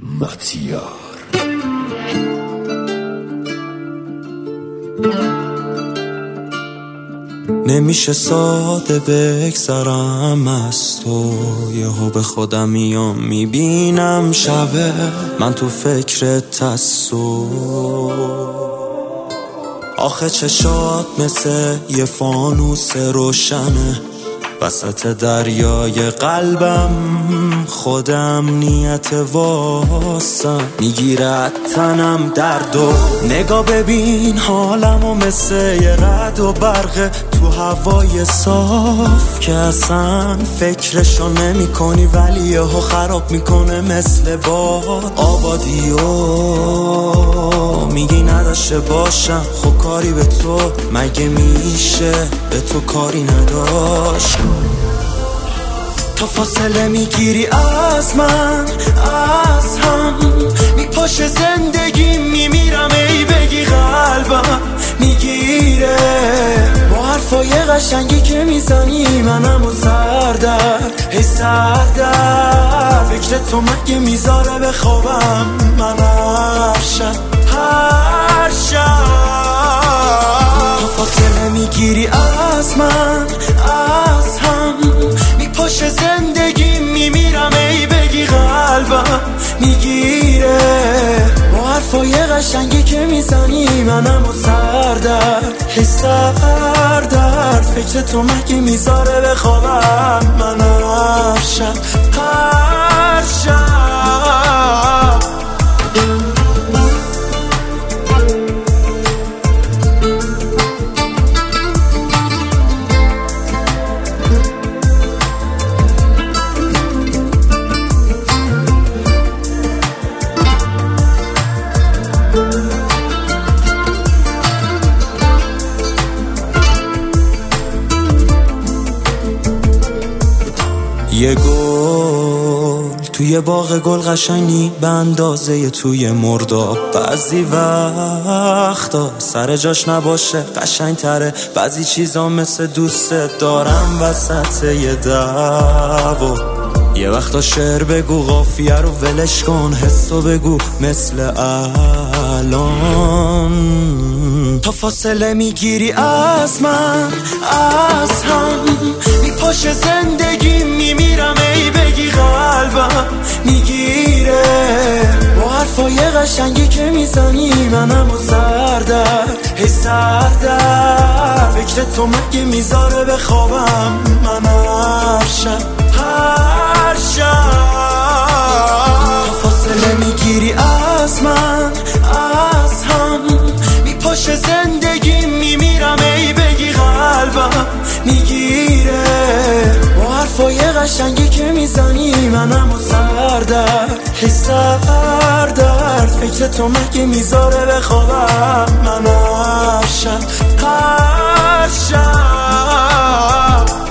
ماتیار. نمیشه ساده بگذرم از تو، یهو به خودم میام میبینم شبه من تو فکرت هستو. آخه چشات مثل یه فانوس روشنه وسط دریای قلبم، خودم نیت واسم میگیرد تنم درد و نگاه ببین حالمو مثل یه رد و برق تو هوای صاف که اصلا فکرشو نمی کنی ولی یهو خراب میکنه مثل باد. آبادیو میگی نداشته باشم، خب کاری به تو مگه میشه به تو کاری نداشت؟ تا فاصله میگیری از من از هم، میپاشه زندگی میمیرم ای بگی قلبم میگیره با حرفای قشنگی که میزنی منم و سردر ای سردر. فکر تو مگه میذاره به خوابم من هر شب تا فاصله میگیری از من از هم، میپاشه زندگی میمیرم ای بگی قلبم میگیره با حرفای قشنگی که میزنی منم و سردر ای سردر. فکر تو مگه میذاره به خوابم من هر شب هر شب. یه گل توی باغ گل قشنگی به اندازه توی مرداب، بعضی وقتا سر جاش نباشه قشنگ تره، بعضی چیزا مثل دوست دارم وسط یه دعوا. یه وقتا شعر بگو قافیه رو ولش کن، حسو بگو مثل الان. تا فاصله میگیری از من از هم، میپاشه زندگی میمیرم ای بگی قلبم میگیره با حرفای قشنگی که میزنی منم و سردر ای سردر. فکر تو مگه میذاره به خوابم من هر شب هر شب. تا فاصله میگیری از من از هم، میپاشه زندگی میمیرم ای بگی قلبم میگیره با حرفای قشنگی که میزنی منم و سردر ای سردر. فکر تو مگه میذاره به خوابم من هر شب هر شب.